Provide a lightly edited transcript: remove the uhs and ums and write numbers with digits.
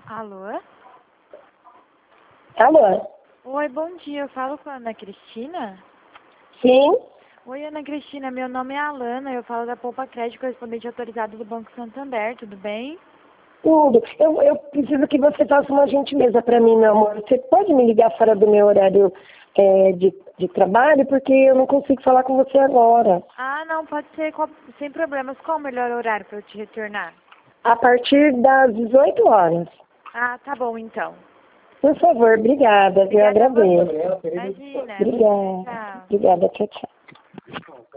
Alô? Alô? Oi, bom dia. Eu falo com a Ana Cristina? Sim? Oi, Ana Cristina. Meu nome é Alana. Eu falo da Poupa Crédito, correspondente autorizado do Banco Santander. Tudo bem? Tudo. Eu preciso que você faça uma gentileza para mim, meu amor. Você pode me ligar fora do meu horário de trabalho? Porque eu não consigo falar com você agora. Ah, não, pode ser sem problemas. Qual o melhor horário para eu te retornar? A partir das 18 horas. Ah, tá bom, então. Por favor, obrigada. Eu Obrigada a agradeço. você. Imagina. Obrigada. Tchau. Obrigada. Tchau, tchau.